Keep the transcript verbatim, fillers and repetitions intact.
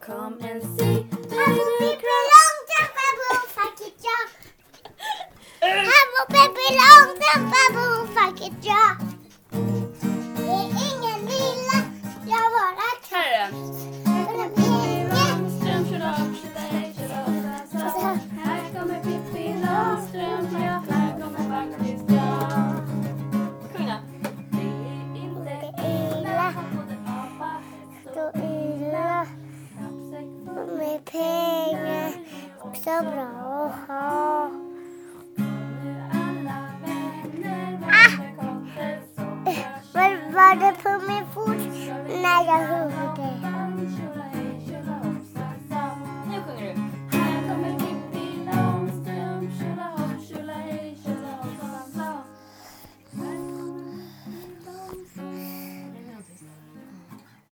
Come and see. Pippi Långstrump, fuck it, ja. Här var Pippi Långstrump, fuck it, ja. Det är ingen lilla, jag var att Här är den. Långstrump, kör upp, kör dig, kör upp, så. Här kommer Pippi Långstrump, ja, här kommer faktiskt jag. Sjung då. Det är inte illa, både apa, häst så och illa kappsäck. med pengar. Också bra att ha.